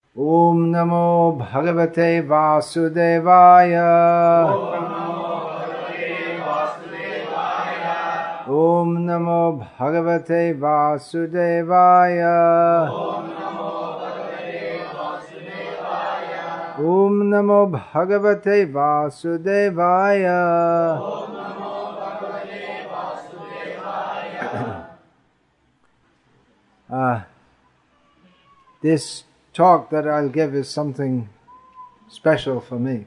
Om Namo Bhagavate Vasudevaya. Om Namo Bhagavate Vasudevaya. Om Namo Bhagavate Vasudevaya. This talk that I'll give is something special for me.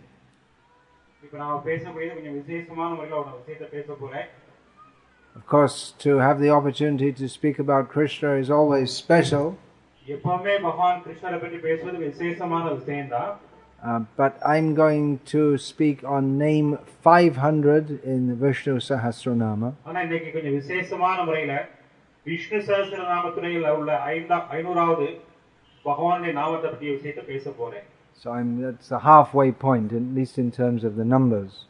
Of course, to have the opportunity to speak about Krishna is always special. But I'm going to speak on name 500 in the Vishnu Sahasranama. So that's the halfway point, at least in terms of the numbers.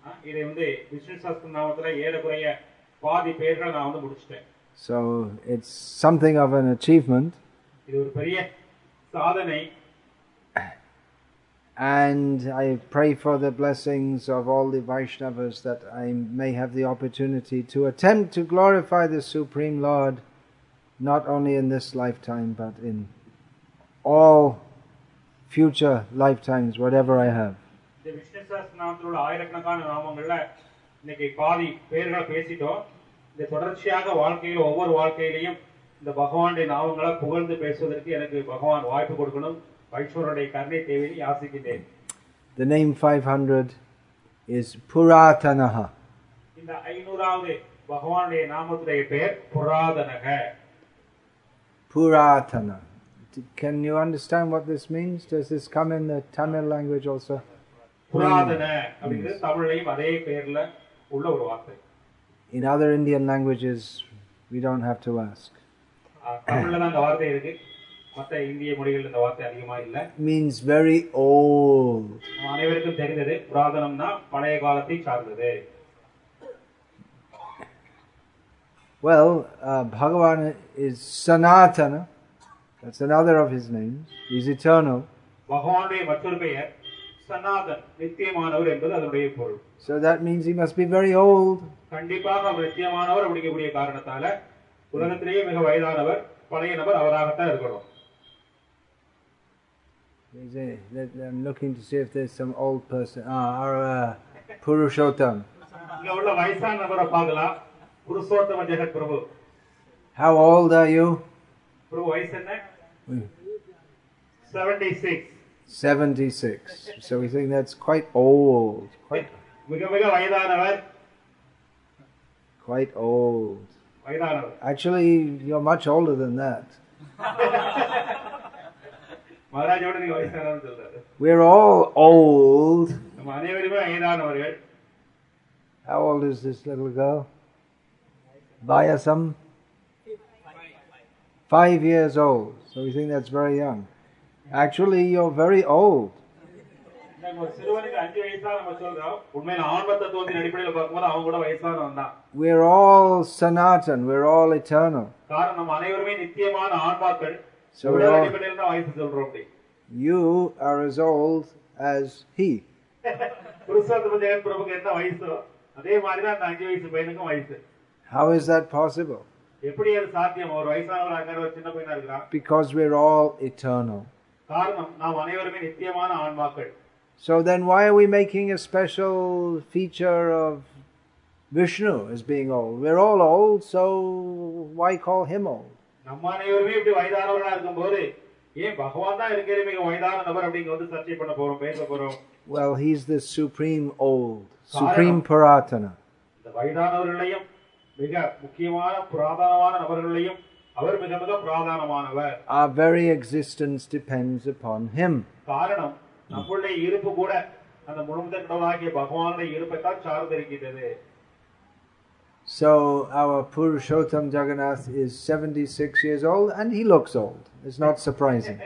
So it's something of an achievement. And I pray for the blessings of all the Vaishnavas that I may have the opportunity to attempt to glorify the Supreme Lord, not only in this lifetime, but in all future lifetimes, whatever I have. The name 500 is Puratanaha. Puratana. Can you understand what this means? Does this come in the Tamil language also? In other Indian languages, we don't have to ask. It means very old. Well, Bhagavan is Sanatana. That's another of his names. He's eternal. So that means he must be very old. I'm looking to see if there's some old person. Our Purushottam. How old are you? 76. 76. So we think that's quite old. Quite old. Actually, you're much older than that. We're all old. How old is this little girl? Vayasam? 5 years old. So we think that's very young. Actually, you're very old. We're all Sanatan, we're all eternal. So you are as old as he. How is that possible? Because we're all eternal. So then why are we making a special feature of Vishnu as being old? We're all old, so why call him old? Well, he's the supreme old, supreme Puratana. Our very existence depends upon him. So our Purushottam Jagannath is 76 years old and he looks old. It's not surprising.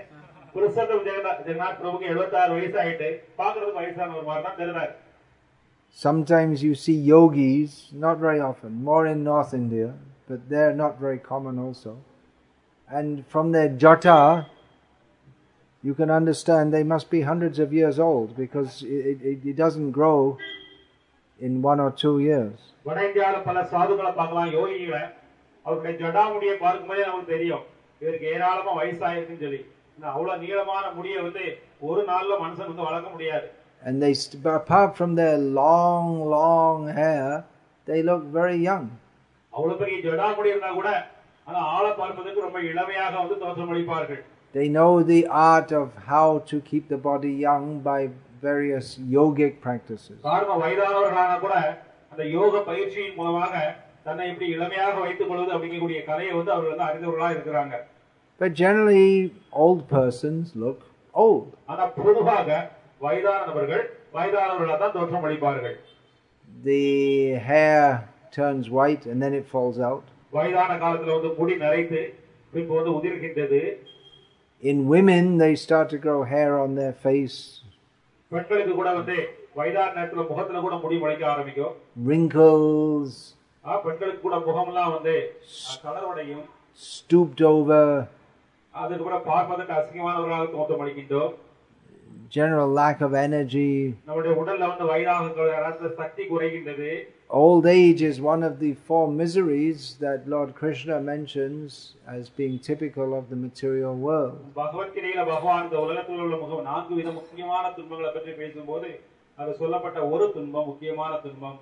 Sometimes you see yogis, not very often, more in North India, but they're not very common also. And from their jata, you can understand they must be hundreds of years old because it doesn't grow in 1 or 2 years. வட இந்தியால பல சாதுக்களை பார்க்கலாம், யோகிகளை. அவருடைய ஜடாமுடியை பார்க்கும்போதே நமக்கு தெரியும் இவருக்கு ஏராளமா வயசாயிருக்குன்னு சொல்லி. அவ்வளவு நீளமான முடியை வந்து ஒரு நாள்ல மனுஷன் வந்து வளர்க்க முடியாது. And they, apart from their long hair, they look very young. அவ்வளவு பெரிய ஜடாமுடி இருந்தா கூட ஆனா ஆளை பார்ப்பதற்கு ரொம்ப இளமையாக வந்து தோற்றமளிப்பார்கள். They know the art of how to keep the body young by various yogic practices. காரணம் வயதானவர்களான கூட அந்த யோக பயிற்சியின் மூலமாக தன்னை இப்படி இளமையாக வைத்துக் கொள்வது அப்படிங்கக்கூடிய கலையை வந்து அவர்கள் வந்து அறிந்தவர்களாக இருக்கிறாங்க. But generally old persons look old. ஆனா பொதுவாக வயதானவர்களாக தான் தோற்றமளிப்பார்கள். The hair turns white and then it falls out. வயதான காலத்துல வந்து முடி நரைத்து பின்பு வந்து உதிர்கின்றது. In women they start to grow hair on their face. பெண்களுக்கு கூட வந்து வயதான நேரத்துல முகத்துல கூட முடி முளைக்க ஆரம்பிக்கும். Wrinkles. பெண்களுக்கு கூட முகம்லாம் வந்து கலர்வடையும். Stooped over. அதுக்கு கூட பார்ப்பதற்கு அசிங்கமானவர்களாக தோற்றமளிக்கின்றோம். General lack of energy. நம்முடைய உடல்ல வந்து வயதான சக்தி குறைகின்றது. Old age is one of the 4 miseries that Lord Krishna mentions as being typical of the material world. பகவத்கீதையில பகவான் இந்த உலகத்தில் உள்ள 4 வித முக்கியமான துன்பங்களை பற்றி பேசும்போது அது சொல்லப்பட்ட ஒரு துன்பம், முக்கியமான துன்பம்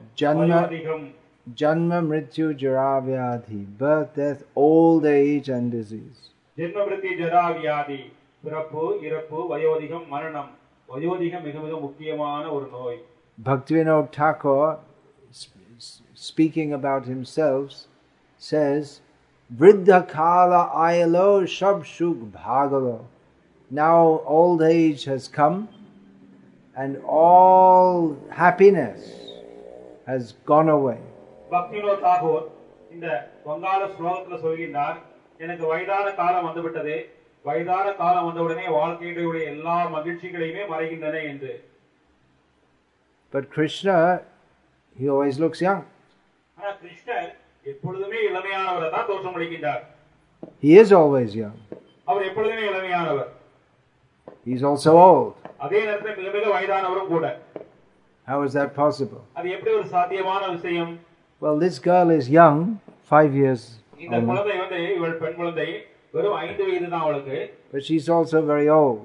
Janma Mrityu Jara Vyadhi, birth, death, old age and disease. ஜென்ம மிருத்யு ஜரா வியாதி, பிறப்பு, இறப்பு, வயோதிகம், மரணம். வயோதிகம் மிக மிக முக்கியமான ஒரு நோய். Bhaktivinoda Thakur, speaking about himself, says, Vriddha Kala Ayalo Shab Shuk Bhagalo. Now old age has come and all happiness has gone away. Bhaktivinod Tagore இந்த வங்காள ஸ்லோகத்துல சொல்கின்றார், எனக்கு வயதான காலம் வந்துவிட்டது, வயதான காலம் வந்தவுடனே வாழ்க்கையுடைய எல்லா மகிழ்ச்சிகளையுமே மறைகின்றன என்று. But Krishna, he always looks young. ஆனா கிருஷ்ணர் எப்பொழுதுமே இளமையானவரை தான் தோற்றமளிக்கின்றார். He is always young. அவர் எப்பொழுதுமே இளமையானவர். He is also old. அதே நேரத்தில் மிக மிக வயதானவரும் கூட. How is that possible? அது எப்படி ஒரு சாத்தியமான விஷயம்? Well, this girl is young, 5 years. இந்த குழந்தை வந்து இவள் பெண் குழந்தை, வெறும் 5 வயது தான் அவளுக்கு. But she's also very old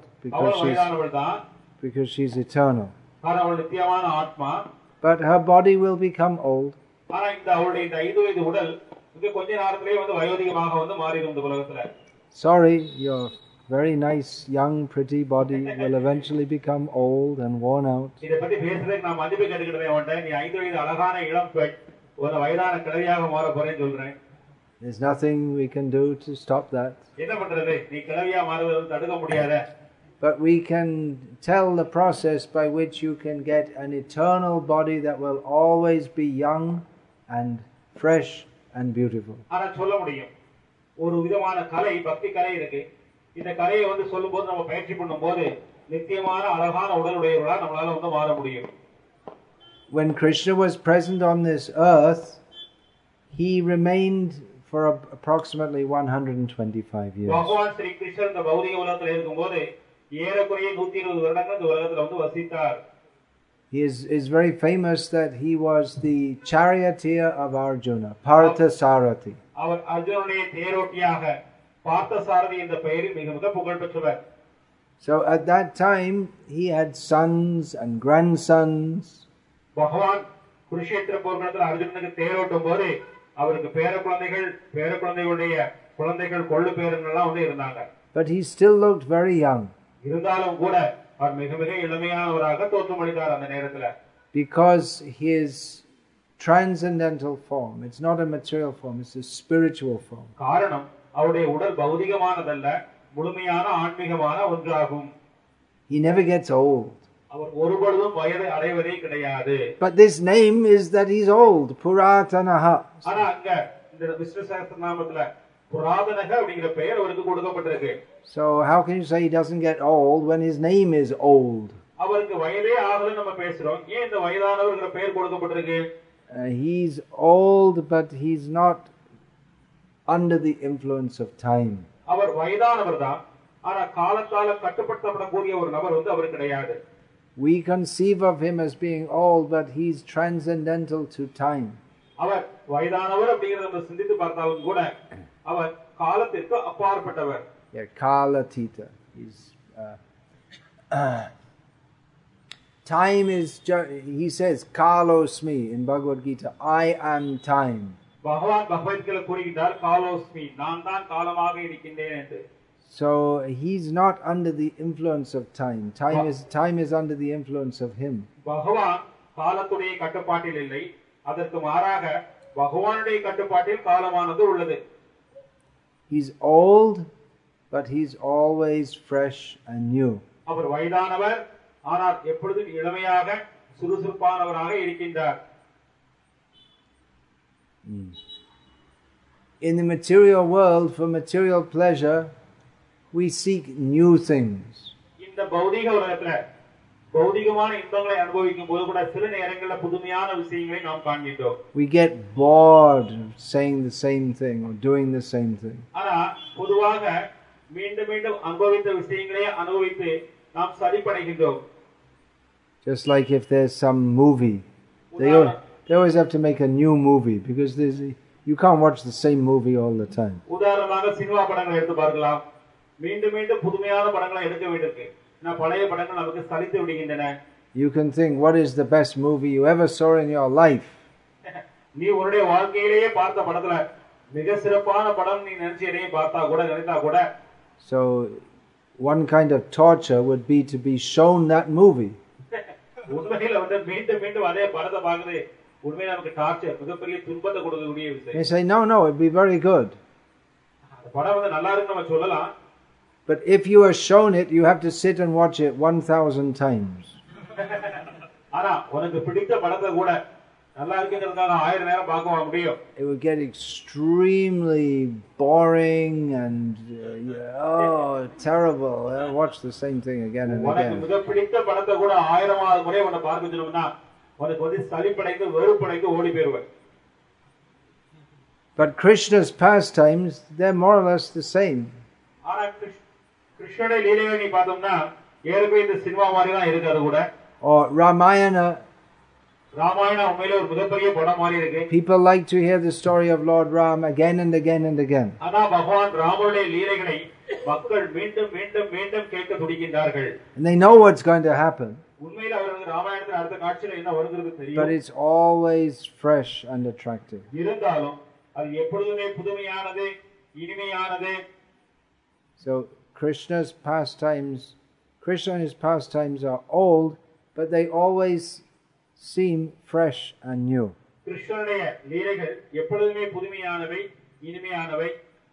because she's eternal. அவள் நித்தியமான ஆத்மா. But her body will become old. ஆனா இந்த அவளுடைய இந்த 5 வயது உடல் இங்க கொஞ்ச நேரத்திலே வந்து வயோதிகமாக வந்து மாறிடும் இந்த உலகத்துல. Sorry, your very nice young pretty body will eventually become old and worn out. இத பத்தி பேசுறதுக்கு நான் மதிப்பு கேட்டுக்கிட்டே வந்தேன். நீ 5 வயது அழகான இளம் பெண் ஒரு வயதான கிழவியாக மாற போறேன்னு சொல்றேன். There's nothing we can do to stop that. என்ன பண்றது? நீ கிழவியா மாறுவதை தடுக்க முடியாது. But we can tell the process by which you can get an eternal body that will always be young and fresh and beautiful. ஆனா சொல்ல முடியும். ஒரு விதமான கலை, பக்தி கலை இருக்கு. இந்த கலையை வந்து சொல்லும்போது நம்ம பயிற்சி பண்ணும்போது நித்தியமான அழகான உடலுடையவர்களா நம்மளால வந்து மாற முடியும். When Krishna was present on this earth, he remained for approximately 125 years. பகவான் ஸ்ரீ கிருஷ்ணர் இந்த பௌதிக உலகத்தில் இருக்கும்போது ஏறக்குறைய 120 வருடங்கள் இந்த உலகத்தில் வந்து வசித்தார். He is very famous that he was the charioteer of Arjuna, Parthasarathi. அவர் அர்ஜுனனுடைய தேரோட்டியாக பார்த்தசாரதி என்ற பெயரில் மிக மிக புகழ் பெற்றவர். So at that time he had sons and grandsons. பகவான் குருஷேத்திர போர்க்களத்தில் அர்ஜுனனுக்கு தேரோட்டும் போது அவருக்கு பேரக்குழந்தைகளுடைய குழந்தைகள் கொள்ளு பேரன்லாம் வந்து இருந்தாங்க. But he still looked very young. இருந்தாலும் கூட அவர் மிக மிக இளமையானவராக தோற்றமளித்தார் அந்த நேரத்துல. Because his transcendental form, it's not a material form, it's a spiritual form. காரணம் அவருடைய உடல் பௌதிகமானதல்ல, முழுமையான ஆன்மீகமான ஒன்றாகும். He never gets old. அவர் ஒருபொழுதும் வயதை அடைவதே கிடையாது. But this name is that he's old, Puratanaha. ஆனா அங்க இந்த விஷ்ணு சஹஸ்ரநாமத்துல புராதனக அப்படிங்கிற பெயர் அவருக்கு கொடுக்கப்பட்டிருக்கு. So how can you say he doesn't get old when his name is old? அவருக்கு வயதே ஆகலன்னு நம்ம பேசுறோம். ஏன் இந்த வயதானவர்ங்கற பெயர் கொடுக்கப்பட்டிருக்கு? He's old but he's not under the influence of time. அவர் வயதானவர் தான். ஆனா காலத்தால கட்டுப்படுத்தப்படக்கூடிய ஒரு நபர் வந்து அவர் கிடையாது. We conceive of him as being old, but he's transcendental to time. அவர் வயதானவர் அப்படிங்கறத நம்ம சிந்தித்து பார்த்தாலும் கூட அவர் காலத்திற்கு அப்பாற்பட்டவர். Yeah, Kalatita. He's time is he says Kalosmi in Bhagavad Gita, I am time. பகவான் பகவத்கீதையில கூறுகிறார் காலோஸ்மி, நான் தான் காலமாக இருக்கின்றேன் என்று. So he's not under the influence of time. Time is under the influence of him. பகவான் காலத்துடைய கட்டுப்பாட்டில் இல்லை, அதற்கு மாறாக பகவானுடைய கட்டுப்பாட்டில் காலமானது உள்ளது. He's old, but he's always fresh and new. அவர் வயதானவர், ஆனால் எப்பொழுதும் இளமையாக சுறுசுறுப்பானவராக இருக்கின்றார். In the material world, for material pleasure, we seek new things. இந்த பௌதிக உலகத்துல பௌதிகமான இன்பங்களை அனுபவிக்கும் போது கூட சில நேரங்களில் புதுமையான விஷயங்களை நாம் காண்கின்றோம். We get bored saying the same thing or doing the same thing. ஆனா பொதுவாக மீண்டும் மீண்டும் அனுபவித்த விஷயங்களே அனுபவித்து நாம் சலிப்படைகின்றோம். Just like if there's some movie, they always have to make a new movie because you can't watch the same movie all the time. உதாரணமாக சினிமா படங்களை எடுத்து பார்க்கலாம். மீண்டும் மீண்டும் புதுமையான படங்களை எடுக்க வேண்டியிருக்கு. நான் பழைய படங்கள் நமக்கு சலித்து விடுகின்றன. You can think, what is the best movie you ever saw in your life? நீ உன்னுடைய வாழ்க்கையிலேயே பார்த்த படத்துல மிக சிறப்பான படம் நீ நினைச்சதே நினைத்தா கூட. So one kind of torture would be to be shown that movie. உண்மையில வந்து மீண்டும் மீண்டும் அதே படத்தை பார்க்குது உண்மையில நமக்கு டார்ச்சர், மிகப்பெரிய துன்பத்தை கொடுக்கக்கூடிய விஷயம். They say no, it'd be very good. படம் வந்து நல்லா இருக்குன்னு நம்ம சொல்லலாம். But if you are shown it, you have to sit and watch it 1,000 times. ஆனா உனக்கு பிடித்த படத்தை கூட நல்லா இருக்குங்கிறதுக்காக 1000 நேரம் பார்க்க முடியும். It would get extremely boring and terrible. Watch the same thing again and உனக்கு again. மிக பிடித்த படத்தை கூட 1000வது முறை உன்னை பார்க்க சொன்னோம்னா உனக்கு வந்து சலிப்படைந்து வெறுப்படைந்து ஓடி போயிடுவேன். But Krishna's pastimes, they're more or less the same. ஆனா கிருஷ்ணனுடைய லீலைகளை நீ பார்த்தோம்னா ஏற்கனவே இந்த சினிமா மாதிரி தான் இருக்கு. அது கூட Or Ramayana. ராமாயணம் உண்மையிலே ஒரு மிகப்பெரிய படம் மாதிரி இருக்கு. People like to hear the story of Lord Ram again and again and again. ஆனா பகவான் ராமனுடைய லீலைகளை மக்கள் மீண்டும் மீண்டும் மீண்டும் கேட்க துடிக்கின்றார்கள். And they know what's going to happen. உண்மையிலே அவருக்கு ராமாயணத்துல அடுத்த காட்சியில என்ன வருகிறது தெரியும். But it's always fresh and attractive. இருந்தாலும் அது எப்பொழுதுமே புதுமையானது, இனிமையானது. So Krishna and his pastimes are old, but they always seem fresh and new. கிருஷ்ணனுடைய லீலைகள் எப்பொழுதுமே புதுமையானவை, இனிமையானவை.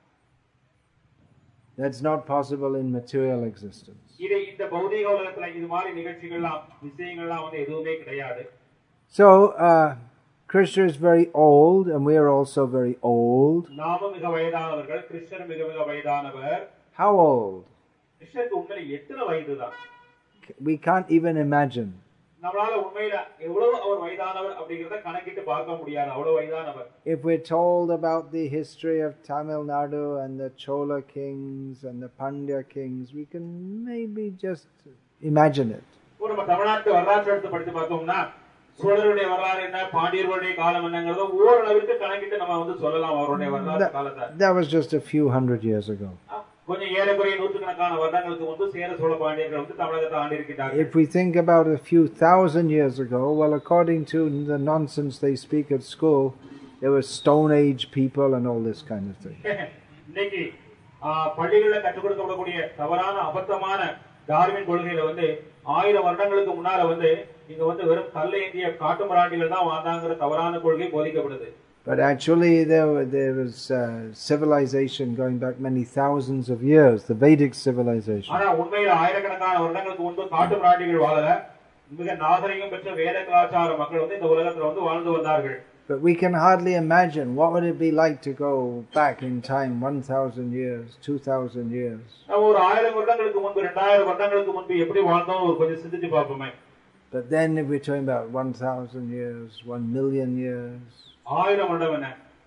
That's not possible in material existence. இந்த பௌதிக உலகத்துல இது மாதிரி நிகழ்ச்சிகள்லாம் விஷயங்கள்லாம் வந்து எதுவுமே கிடையாது. So Krishna is very old and we are also very old. நாமும் மிக வயதானவர்கள், கிருஷ்ணர் மிக மிக வயதானவர். How old? கிருஷ்ணருக்கு உண்மையில எத்தனை வயதுதான்? We can't even imagine. நம்மளால உண்மையில எவ்வளவு அவர் வயதானவர் அப்படிங்கறத கணக்கிட்டு பார்க்க முடியாது. அவ்வளவு வயதானவர். If we're told about the history of Tamil Nadu and the Chola kings and the Pandya kings, we can maybe just imagine it. நம்ம தமிழ்நாட்டு வரலாற்றை எடுத்து படித்து பார்த்தோம்னா சோழருடைய வரலாறு என்ன, பாண்டியர்களுடைய காலம் என்னங்கறத ஓரளவுக்கு கணக்கிட்டு நம்ம வந்து சொல்லலாம் அவருடைய வரலாற்று காலத்தை. That was just a few hundred years ago. கொஞ்சம் ஏறக்குறைய நூற்றுக்கணக்கான வருடங்களுக்கு முன்பு சேர சோழ பாண்டியர்கள் வந்து தமிழகத்தை ஆண்டிருக்கிறார்கள். If we think about a few thousand years ago, well, according to the nonsense they speak at school, there were Stone Age people and all this kind of thing. இன்னைக்கு பள்ளிகளில் கற்றுக் கொடுக்கப்படக்கூடிய தவறான அபத்தமான டார்வின் கொள்கையில வந்து 1000 வருடங்களுக்கு முன்னால வந்து இங்க வந்து வெறும் கல்லேந்திய காட்டுமிராண்டிகள் தான் வாழ்ந்தாங்கிற தவறான கொள்கை போதிக்கப்படுது. But actually there was civilization going back many thousands of years, the Vedic civilization. ஆனா உண்மையில ஆயிரக்கணக்கான வருடங்களுக்கு முன்பு காட்டுமிராண்டிகள் வாழல மிக நாகரிகம் பெற்ற வேத கலாச்சார மக்கள் வந்து இந்த உலகத்துல வந்து வாழ்ந்து வந்தார்கள். But we can hardly imagine what would it be like to go back in time 1000 years, 2000 years. ஒரு 1000 வருடங்களுக்கு முன்பு 2000 வருடங்களுக்கு முன்பு எப்படி வாழ்ந்தோம் ஒரு கொஞ்சம் சிந்திச்சு பாப்போமே. But then if we're talking about 1000 years, 1 million years, 1000 வருடம் என்ன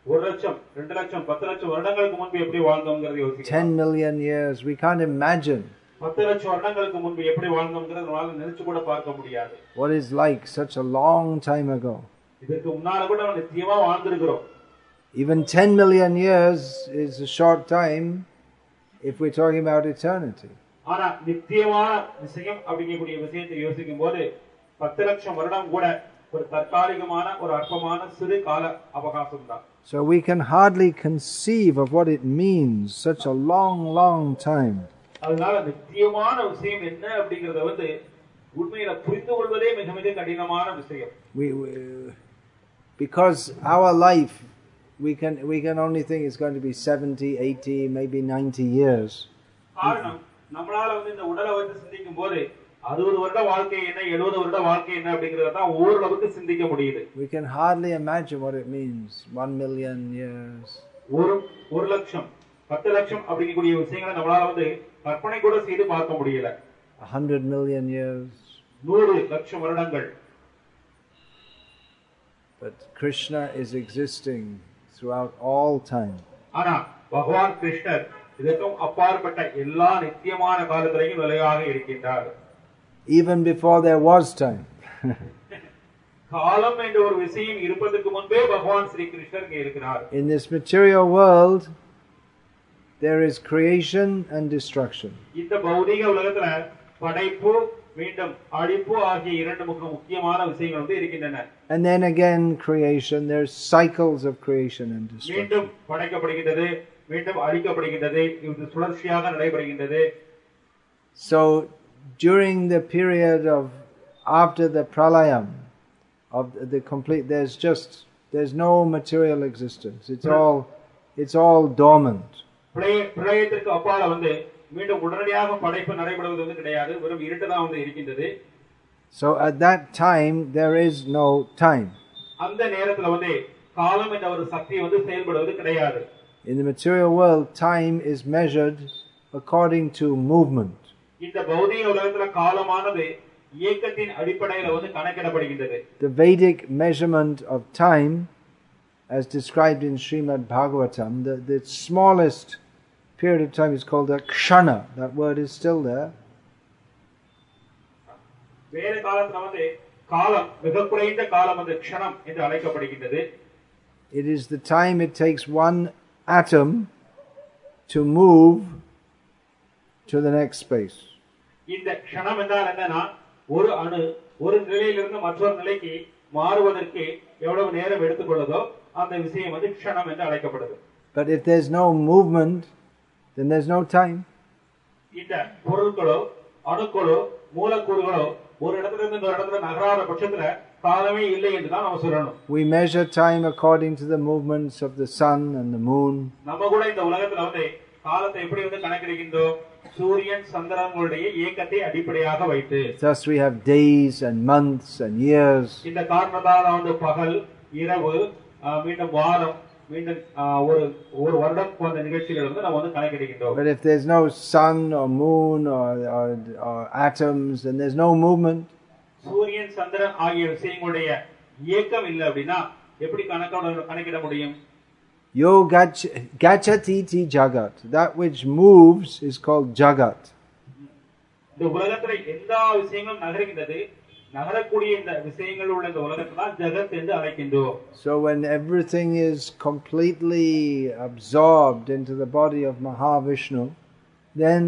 1 லட்சம் 2 லட்சம் 10 லட்சம் வருடங்களுக்கு முன்பு எப்படி வாழ்ந்தோம்ங்கறதை யோசிக்கலாம். 10 million years, we can't imagine 10 லட்சம் வருடங்களுக்கு முன்பு எப்படி வாழ்ந்தோம்ங்கறதை நம்மால நினைச்சு கூட பார்க்க முடியாது. what is like such a long time ago. இதற்கு முன்னால கூட நம்ம நித்தியமா வாழ்ந்திருக்கிறோம். Even 10 million years is a short time if we're talking about eternity. ஆனா நித்தியமான விஷயம் அப்படிங்கக்கூடிய விஷயத்தை யோசிக்கும்போது 10 லட்சம் வருடம் கூட ஒரு தற்காலிகமான ஒரு அற்பமான சிறு கால அவகாசம் தான். So we can hardly conceive of what it means, such a long time. அதனால நித்தியமான விஷயம் என்ன அப்படிங்கறத வந்து உண்மையில புரிந்து கொள்வதே மிக மிக கடினமான விஷயம். Because our life we can only think it's going to be 70, 80, maybe 90 years. காரணம் நம்மளால வந்து இந்த உடலை வந்து சிந்திக்கும்போது 60 வருட வாழ்க்கை என்ன 70 வருட வாழ்க்கை என்ன அப்படிங்கறத தான் ஓரளவுக்கு சிந்திக்க முடியுது. We can hardly imagine what it means, 1 million years. ஒரு லட்சம் 10 லட்சம் அப்படிங்கக்கூடிய விஷயங்களை நம்மளால வந்து கற்பனை கூட செய்து பார்க்க முடியல. 100 million years. 100 லட்சம் வருடங்கள். But Krishna is existing throughout all time. ஆனா பகவான் கிருஷ்ணர் இதற்கும் அப்பாற்பட்ட எல்லா நித்தியமான காலத்திலேயும் நிலையாக இருக்கின்றார். Even before there was time. காலம் என்ற ஒரு விஷயம் இருப்பதற்கு முன்பே பகவான் ஸ்ரீ கிருஷ்ணர் இங்கே இருக்கிறார். In this material world there is creation and destruction. இந்த பௌதிக உலகத்துல படைப்பு மீண்டும் அழிப்பு ஆகிய இரண்டு முக்கியமான விஷயங்கள் வந்து இருக்கின்றன. And then again creation, there's cycles of creation and destruction. மீண்டும் படைக்கப்படுகிறது மீண்டும் அழிக்கப்படுகிறது இது சுழற்சியாக நடைபெறுகிறது. So during the period of after the pralayam of the complete there's no material existence. It's all dormant. பிரளயத்திற்கு அப்பால வந்து மீண்டும் உடனடியாக படைப்பு நடைபெறுவது வந்து கிடையாது வெறும் இருட்டு தான் வந்து இருக்கின்றது. So at that time there is no time. அந்த நேரத்துல வந்து காலம் என்ற ஒரு சக்தி வந்து செயல்படுவது கிடையாது. In the material world time is measured according to movement. இந்த பௌதிக உலகத்துல காலமானது இயக்கத்தின் அடிப்படையில் வந்து கணக்கிடப்படுகிறது. The Vedic measurement of time as described in Srimad Bhagavatam, the smallest period of time is called a kshana. That word is still there. வேத காலத்துல வந்து காலம் மிக குறைந்த காலம் அந்த க்ஷணம் என்று அழைக்கப்படுகிறது. It is the time it takes one atom to move to the next space. இந்த க்ஷணம் என்றால் என்னன்னா ஒரு அணு ஒரு நிலையிலிருந்து மற்றொரு நிலைக்கு மாறுவதற்கு எவ்வளவு நேரம் எடுத்துக்கொள்ளுதோ அந்த விஷயம் வந்து க்ஷணம் என்று அழைக்கப்படுது. But if there's no movement, then there's no time. இந்த பொருட்களோ அணுக்களோ மூலக்கூறுகளோ ஒரு இடத்துல இருந்து இன்னொரு இடத்துல நகராத பட்சத்துல காலமே இல்லை என்று தான் நாம சொல்லணும். We measure time according to the movements of the sun and the moon. நம்ம கூட இந்த உலகத்துல வந்து காலத்தை எப்படி வந்து கணக்கிடுகின்றோம் சூரியன் சந்திரனுடைய இயக்கத்தை அடிப்படையாக வைத்து. Thus we have days and months and years. இந்த காரணத்தால வந்து பகல் இரவு மீண்டும் வாரம் மீண்டும் ஒரு வருடம் போன்ற நிகழ்ச்சிகள் வந்து நம்ம வந்து கணக்கிடுகின்றோம். But if there's no sun or moon or atoms, then there's no movement. Suriyan Chandran ஆகிய விஷயங்களுடைய இயக்கம் இல்லை அப்படின்னா எப்படி கணக்கிட முடியும்? Yo gachati ti jagat. That which moves is called jagat. இந்த உலகத்துல எல்லா விஷயங்களும் நகர்கின்றது நகரக்கூடிய இந்த விஷயங்கள் உள்ள இந்த உலகத்தை தான் ஜகத் என்று அழைக்கின்றோம். So when everything is completely absorbed into the body of Mahavishnu, then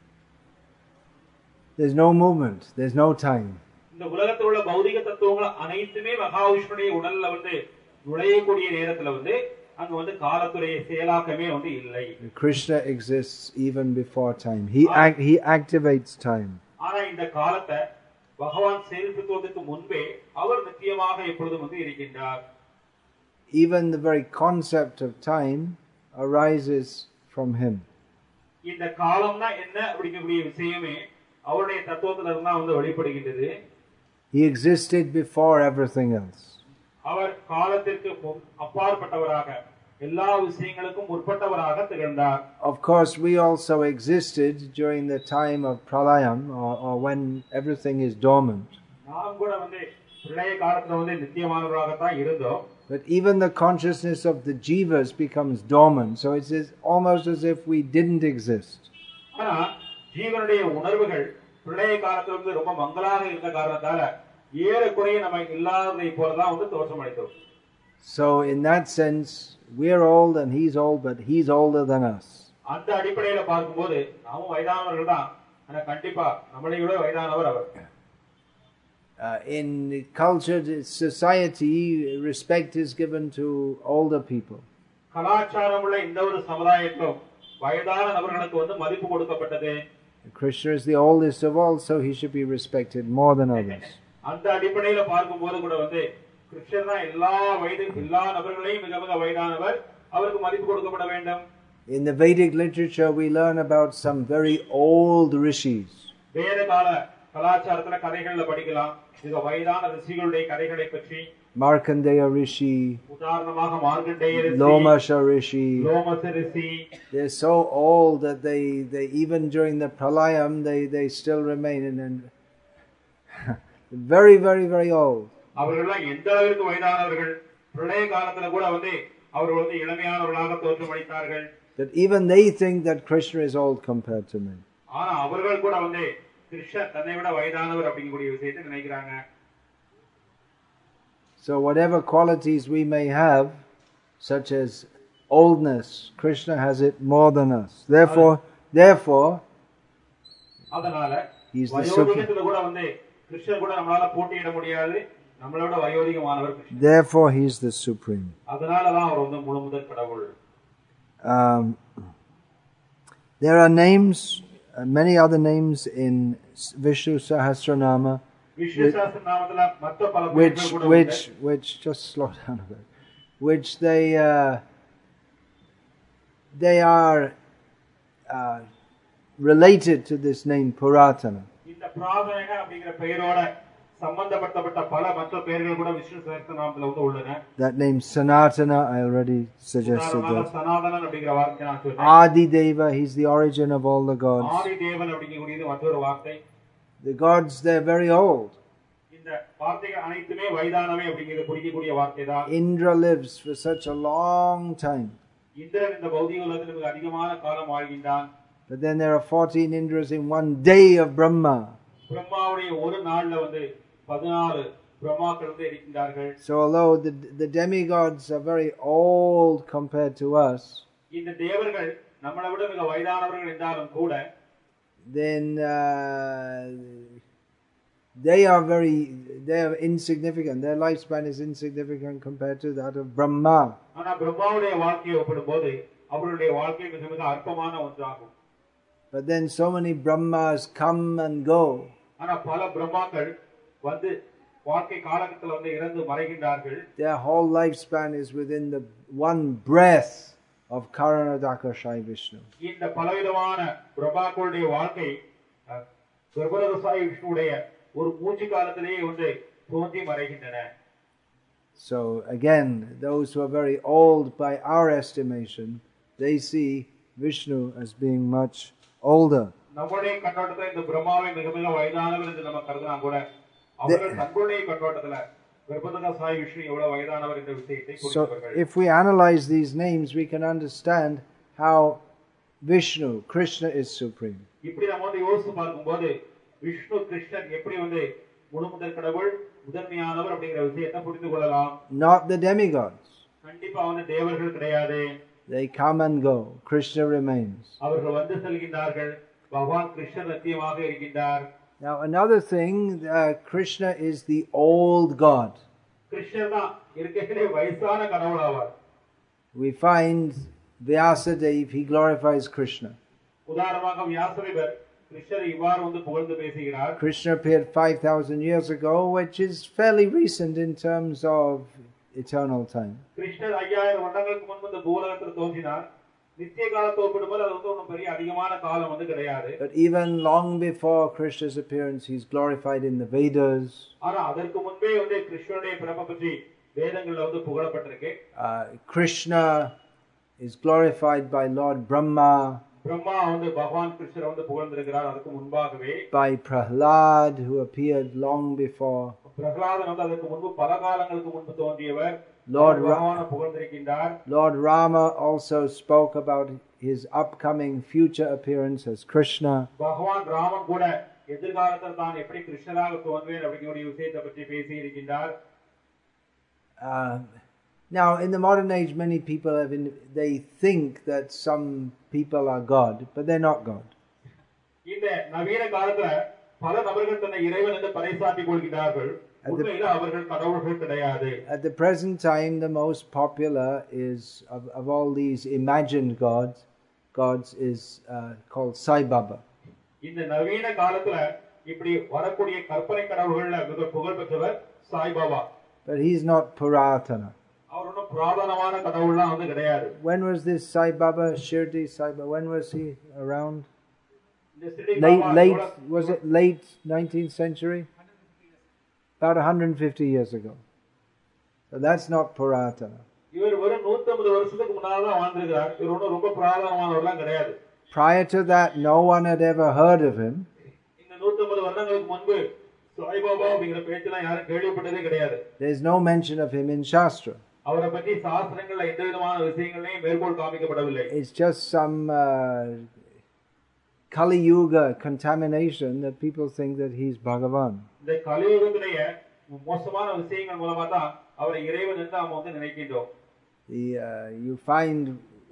there's no movement, there's no time. இந்த உலகத்துல உள்ள பௌதிக தத்துவங்கள் அனைத்துமே மகாவிஷ்ணுடைய உடல்ல வந்து நுழையக்கூடிய நேரத்துல வந்து அங்க வந்து காலத்துடைய செயலாக்கமே வந்து இல்லை. Krishna exists even before time. He activates time. ஆனா இந்த காலத்தை பகவான் செயல்படுத்துவதற்கு முன்பே அவர் நித்தியமாக எப்பொழுதும் வந்து இருக்கின்றார். Even the very concept of time arises from him. இந்த காலம்னா என்ன அப்படிங்கக்கூடிய விஷயமே அவருடைய தத்துவத்துல இருந்தா வந்து வெளிப்படுகின்றது. He existed before everything else. அவர் காலத்திற்கு அப்பாற்பட்டவராக எல்லா விஷயங்களுக்கும் முற்பட்டவராக திகழ்ந்தார். Of course we also existed during the time of pralayam or when everything is dormant. நாம் கூட வந்து பிரளய காலத்துல வந்து நித்தியமானவராக தான் இருந்தோம். But even the consciousness of the jivas becomes dormant. So it's almost as if we didn't exist. ஆனா ஜீவனுடைய உணர்வுகள் பிரளய காலத்துல வந்து ரொம்ப மங்கலாக இருந்த காரணத்தால ஏறக்குறைய நம்ம இல்லாததை போலதான் வந்து தோற்றம் அளித்தோம். So in that sense, we're old and he's old, but he's older than us. அந்த அடிப்படையில பார்க்கும்போது நாமும் வயதானவர்கள் தான், ஆனா கண்டிப்பா நம்மளை விட வயதானவர் அவர். In cultured society, respect is given to older people. கலாச்சாரமுள்ள இந்த ஒரு சமுதாயத்திலும் வயதான நபர்களுக்கு வந்து மதிப்பு கொடுக்கப்பட்டது. Krishna is the oldest of all, so he should be respected more than others. அந்த அடிப்படையில பார்க்கும்போது கூட வந்து கிருஷ்ணர் தான் எல்லா நபர்களையும் மிக மிக வயதானவர், அவருக்கு மதிப்பு கொடுக்கப்பட வேண்டும். In the Vedic literature, we learn about some very old rishis. வேத கால கலாச்சாரத்துல கதைகள்ல படிக்கலாம் மிக வயதான ரிஷிகளுடைய கதைகளை பற்றி. Markandeya Rishi, உதாரணமாக மார்க்கண்டேய ரிஷி, Lomasha Rishi. Lomasha Rishi. They're so old that they even during the pralayam they still remain and very very very old. அவர்கள் எந்த அளவிற்கு வயதானவர்கள், பிரளய காலத்துல கூட வந்து அவர்கள் வந்து இளமையானவர்களாக தோற்றமளித்தார்கள். That even they think that Krishna is old compared to me. ஆனா அவர்கள் கூட வந்து கிருஷ்ணர் தன்னை விட வயதானவர் அப்படிங்கக்கூடிய விஷயத்தை நினைக்கிறாங்க. So whatever qualities we may have, such as oldness, Krishna has it more than us. Therefore, அதனால he's the வயோதிகத்துல கூட வந்து கிருஷ்ணர் கூட நம்மளால போட்டியிட முடியாது, நம்மளோட வயோதிகமானவர் கிருஷ்ணர். Therefore, he is the supreme. அதனால தான் அவர் வந்து முழுமுதற் கடவுள். There are names, many other names in Vishnu Sahasranama, Vishnu சஹஸ்ரநாமத்துல மற்ற பல பெயர்கள் கூட உண்டு. which just slow down a bit, which they are related to this name Puratana. இந்த பிராதனக அப்படிங்கிற பெயரோட சம்பந்தப்பட்ட பல மற்ற பெயர்கள் கூட விஷ்ணு சஹஸ்ரநாமத்துல வந்து உள்ளன. That name Sanatana, I already suggested that. Sanathanan அப்படிங்கிற வார்த்தை நான் சொன்னேன். Adi Deva, he's the origin of all the gods. ஆதி தேவன் அப்படிங்கக்கூடியது மற்றொரு வார்த்தை. The gods, they're very old. இந்த வார்த்தைகள் அனைத்துமே வயதானவை அப்படிங்கறது குறிக்கக்கூடிய வார்த்தை தான். Indra lives for such a long time. Indiran இந்த பௌதிக உலகத்தில் மிக அதிகமான காலம் வாழ்கின்றான். But then there are 14 Indras in one day of Brahma. பிரம்மாவுடைய ஒரு நாள்ல வந்து 14 பிரம்மாக்கள் வந்து இருக்கின்றார்கள். So although the demigods are very old compared to us, இந்த தேவர்கள் நம்மளை விட மிக வயதானவர்கள் என்றாலும் கூட then they are insignificant. Their lifespan is insignificant compared to that of Brahma. ஆனா பிரம்மாவுடைய வாழ்க்கையை ஒப்பிடும்போது அவருடைய வாழ்க்கை மிக மிக அற்பமான ஒன்றாகும். But then so many Brahmas come and go. ஆனா பல பிரம்மாக்கள் வந்து வாழ்க்கை காலகட்டத்தில் வந்து இறந்து மறைகின்றார்கள். Their whole lifespan is within the one breath of Karanadakashai Vishnu. இந்த பலவிதமான பிரம்மாக்களுடைய வாழ்க்கை கர்ப்பரதசாயி விஷ்ணுவுடைய ஒரு மூச்சு காலத்திலேயே வந்து தோன்றி மறைகின்றன. So again, those who are very old by our estimation, they see Vishnu as being much older. நம்முடைய கண்ணோட்டத்தில் இந்த பிரம்மாவை மிக மிக வயதானவர் என்று நம்ம கருதுனா கூட அவர்கள் தங்களுடைய கண்ணோட்டத்தில் கர்ப்பரதசாயி விஷ்ணு எவ்வளவு வயதானவர் என்ற விஷயத்தை புரிந்துகொள்வார்கள். So if we analyze these names, we can understand how Vishnu, Krishna is supreme. இப்படி நம்ம வந்து யோசித்து பார்க்கும்போது விஷ்ணு கிருஷ்ணர் எப்படி வந்து முழுமுதற் கடவுள் முதன்மையானவர் அப்படிங்கிற விஷயத்தை புரிந்து கொள்ளலாம். Not the demigods. கண்டிப்பா வந்து தேவர்கள் கிடையாது. They come and go. Krishna remains. அவர்கள் வந்து செல்கின்றார்கள். பகவான் கிருஷ்ணர் நித்தியமாக இருக்கின்றார். Now another thing, Krishna is the old God. கிருஷ்ணர் தான் இருக்கிற வயசான கடவுள் ஆவார். We find Vyasadeva, he glorifies Krishna. உதாரணமாக வியாசதேவர் கிருஷ்ணரை இவ்வாறு வந்து புகழ்ந்து பேசுகிறார். Krishna appeared 5,000 years ago, which is fairly recent in terms of eternal time. கிருஷ்ணர் 5000 வருடங்களுக்கு முன்பு இந்த பூலோகத்தில் தோன்றினார். நித்திய காலத்தை ஒப்பிடும்போது அது வந்து ஒன்றும் பெரிய அதிகமான காலம் வந்து கிடையாது. But even long before Krishna's appearance, he's glorified in the Vedas. ஆனா அதற்கு முன்பே வந்து கிருஷ்ணருடைய பிறப்பை பற்றி வேதங்கள்ல வந்து புகழப்பட்டிருக்கு. Krishna is glorified by Lord Brahma. Brahma வந்து பகவான் கிருஷ்ணரை வந்து புகழ்ந்திருக்கிறார் அதுக்கு முன்பாகவே. By Prahlad, who appeared long before. Prahladan வந்து அதற்கு முன்பு பல காலங்களுக்கு முன்பு தோன்றியவர். Lord பகவானை புகழ்ந்திருக்கின்றார். Lord Rama also spoke about his upcoming future appearance as Krishna. பகவான் ராமன் கூட எதிர்காலத்தில் தான் எப்படி கிருஷ்ணராக தோன்றுவேன் அப்படிங்கிற விஷயத்தை பற்றி பேசி இருக்கின்றார். Now, in the modern age, many people they think that some people are God, but they're not God. இந்த நவீன காலத்துல பல நபர்கள் தன்னை இறைவன் என்று பறைசாற்றிக் கொள்கிறார்கள். உண்மையில் அவர்கள் கடவுள்கள் கிடையாது. At the present time, the most popular is of all these imagined gods is called Sai Baba. இந்த நவீன காலத்துல இப்படி வரக்கூடிய கற்பனை கடவுள்கள்ல மிக புகழ் பெற்றவர் Sai Baba. But he's not Puratana. அவர் ஒன்றும் புராதனமான கடவுள்லாம் வந்து கிடையாது. When was this Sai Baba, Shirdi Sai Baba? When was he around? Was it late 19th century? About 150 years ago. So that's not Puratana. இவர் வெறும் 150 வருஷத்துக்கு முன்னால தான் வாழ்ந்திருக்கிறார். இவர் ஒன்றும் ரொம்ப புராதனமானவர்லாம் கிடையாது. Prior to that, no one had ever heard of him. இந்த 150 வருடங்களுக்கு முன்பு சாய் பாபா அப்படிங்கிற பேச்செல்லாம் யாரும் கேள்விப்பட்டதே கிடையாது. There's no mention of him in Shastra. அவரை பற்றி சாஸ்திரங்கள்ல எந்த விதமான விஷயங்களையும் மேற்கோள் காமிக்கப்படவில்லை. It's just some Kali Yuga contamination that people think that he's Bhagavan. இந்த கலியுகத்திலேய மோசமான விஷயங்கள் மூலமா தான் அவரை இறைவன் என்று நாம வந்து நினைக்கின்றோம். You find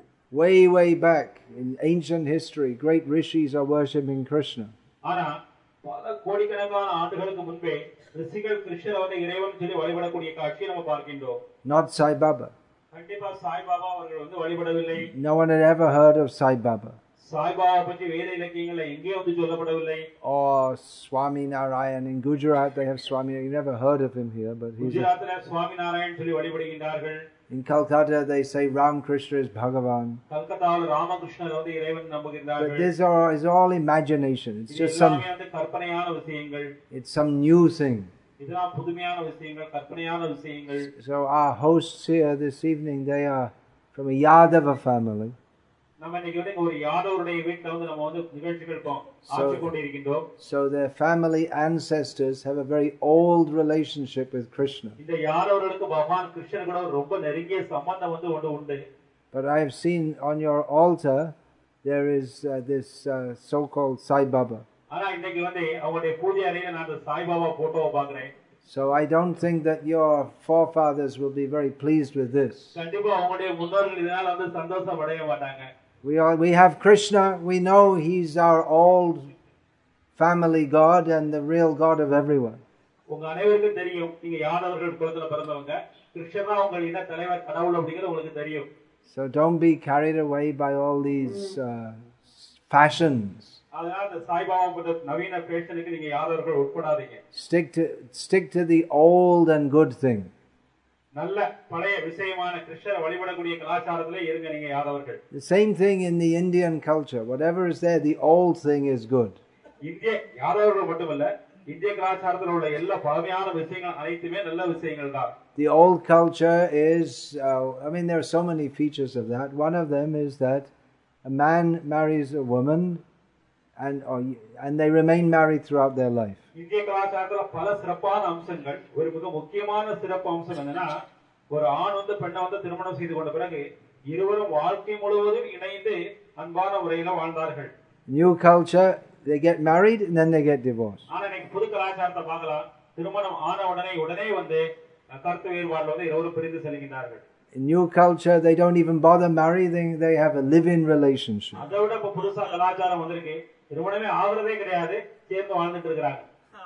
way back in ancient history, great rishis are worshipping Krishna. ஆனா பல கோடிக்கணக்கான ஆண்டுகளுக்கு முன்பே ரிஷிகள் கிருஷ்ணரை வந்து இறைவன் சொல்லி வழிபடக்கூடிய காட்சியை நம்ம பார்க்கின்றோம். Not Sai Baba. கண்டிப்பா சாய் பாபா அவர்கள் வந்து வழிபடவில்லை. No one had ever heard of Sai Baba. Sai Baba பற்றி வேத இலக்கியங்கள்ல எங்கே வந்து சொல்லப்படவில்லை. Or Swami Narayan in Gujarat, they have Swami. You never heard of him here, but he's. குஜராத்ல சுவாமி நாராயண் சொல்லி வழிபடுகின்றார்கள். In Calcutta, they say Ram Krishna is Bhagavan. கல்கத்தாவில் ராமகிருஷ்ணர் வந்து இறைவன் நம்புகின்றார்கள். But this is all imagination. It's just some. கற்பனையான விஷயங்கள். It's some new thing. இதெல்லாம் புதுமையான விஷயங்கள், கற்பனையான விஷயங்கள். So our hosts here this evening, they are from a Yadava family. நம்ம இன்னைக்கு வந்து ஒரு யாதவருடைய வீட்ல வந்து நம்ம வந்து நிகழ்ச்சிகள் ஆட்சி கொண்டிருக்கின்றோம். So their family ancestors have a very old relationship with Krishna. இந்த யாதவர்களுக்கு பகவான் கிருஷ்ணர் கூட ரொம்ப நெருங்கிய சம்பந்தம் வந்து உண்டு. But I have seen on your altar there is this so-called Sai Baba. ஆனா இன்னைக்கு வந்து அவங்களுடைய பூஜை அறையில நான் சாய் பாபா போட்டோவை பார்க்கிறேன். So I don't think that your forefathers will be very pleased with this. கண்டிப்பா அவங்களுடைய முன்னோர்கள் இதனால வந்து சந்தோஷம் அடைய மாட்டாங்க. We have Krishna. We know he's our old family God and the real God of everyone. உங்க அனைவருக்கும் தெரியும் நீங்க யாதவர்கள் குலத்துல பிறந்தவங்க. கிருஷ்ணர் தான் உங்கள் இன தலைவர் கடவுள் அப்படிங்கிறது உங்களுக்கு தெரியும். So don't be carried away by all these fashions. அதனால இந்த சாய் பாபா பத்தி நவீன ஃபேஷனுக்கு நீங்க யாதவர்கள் உட்படாதீங்க. Stick to the old and good thing. நல்ல பழைய விஷயமான கிருஷ்ணரை வழிபடக்கூடிய கலாச்சாரத்திலே இருங்க நீங்க யாதவர்கள். The same thing in the Indian culture. Whatever is there, the old thing is good. இந்திய யாதவர்கள் மட்டுமல்ல, இந்திய கலாச்சாரத்தில் உள்ள எல்லா பழமையான விஷயங்கள் அனைத்துமே நல்ல விஷயங்கள் தான். The old culture is, there are so many features of that. One of them is that a man marries a woman and they remain married throughout their life. இந்திய கலாச்சாரத்துல பல சிறப்பான அம்சங்கள். ஒரு மிக முக்கியமான சிறப்பு அம்சம் என்னன்னா, ஒரு ஆண் வந்து பெண்ணை வந்து திருமணம் செய்து கொண்ட பிறகு இருவரும் வாழ்க்கை முழுவதும் இணைந்து அன்பான முறையில வாழ்ந்தார்கள். New culture, they get married and then they get divorced. ஆனா இன்னைக்கு புது கலாச்சாரத்தை பார்க்கலாம். திருமணம் ஆன உடனே வந்து கருத்து வேறுபாடுல வந்து இருவரும் பிரிந்து செல்கின்றார்கள். In new culture, they don't even bother marrying, they have a live-in relationship. அதை விட இப்ப புதுசா கலாச்சாரம் வந்திருக்கு. திருமணமே ஆகுறதே கிடையாது, சேர்ந்து வாழ்ந்துட்டு இருக்காங்க.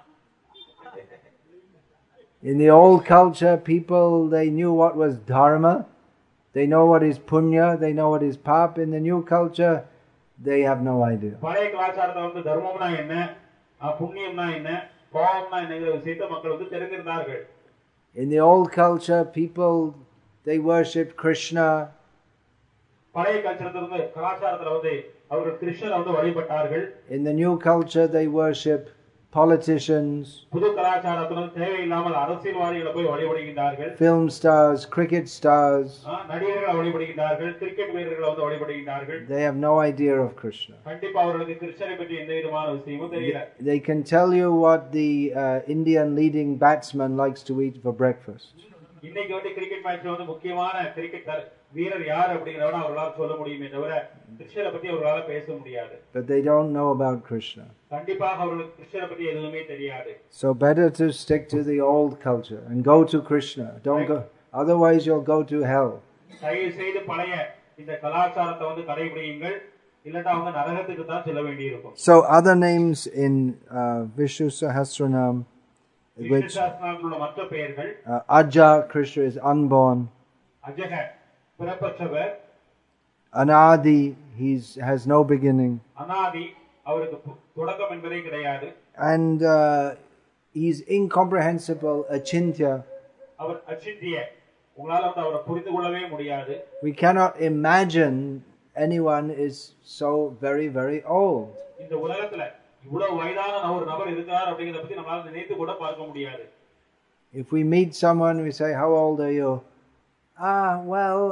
In the old culture, people, they knew what was dharma, they know what is punya, they know what is pap. In the new culture, they have no idea. பழைய கலாச்சாரத்துல வந்து தர்மம்னா என்ன, புண்ணியம்னா என்ன, பாவம்னா என்னங்கிற விஷயத்தை மக்கள் வந்து தெரிந்திருந்தார்கள். In the old culture, people, they worshipped Krishna. பழைய கலாச்சாரத்துல வந்து அவர்கள் கிருஷ்ணரை வந்து வழிபட்டார்கள். In the new culture, they worship politicians, புது கலாச்சாரத்துல தேவையில்லாமல் அரசியல்வாதிகளை போய் வழிபடுகின்றார்கள். film stars, cricket stars. நடிகர்களை வழிபடுகின்றார்கள், கிரிக்கெட் வீரர்களை வந்து வழிபடுகின்றார்கள். They have no idea of Krishna. கண்டிப்பா அவர்களுக்கு கிருஷ்ணரை பற்றி எந்த விதமான விஷயமும் தெரியல. They can tell you what the Indian leading batsman likes to eat for breakfast. இன்னைக்கு வந்து கிரிக்கெட் மேட்ச்ல வந்து முக்கியமான கிரிக்கெட் வீரர் யார் அப்படிங்கறத அவங்களால சொல்ல முடியுமே தவிர கிருஷ்ணரை பத்தி அவங்களால பேச முடியாது. But they don't know about Krishna. கண்டிப்பாக அவங்களுக்கு கிருஷ்ணரை பத்தி எதுவுமே தெரியாது. So better to stick to the old culture and go to Krishna. Don't go, otherwise you'll go to hell. தயவு செய்து பழைய இந்த கலாச்சாரத்தை வந்து கடைபிடியுங்கள், இல்லட்டா அவங்க நரகத்துக்கு தான் செல்ல வேண்டியிருக்கும். So other names in Vishnu Sahasranam, which மற்ற பெயர்கள் Aja, Krishna is unborn. அஜக பிறப்பற்றவர். Anadi, he has no beginning. அனாதி, அவருக்கு தொடக்கம் என்பதே கிடையாது. And he's incomprehensible, achintya. அவர் அச்சிந்திய, உங்களால வந்து அவரை புரிந்து கொள்ளவே முடியாது. We cannot imagine anyone is so very, very old. இந்த உலகத்துல இவ்வளவு வயதான ஒரு நபர் இருக்கிறார் அப்படிங்கறத பத்தி நம்மால நினைத்து கூட பார்க்க முடியாது. If we meet someone, we say, "How old are you?" Well,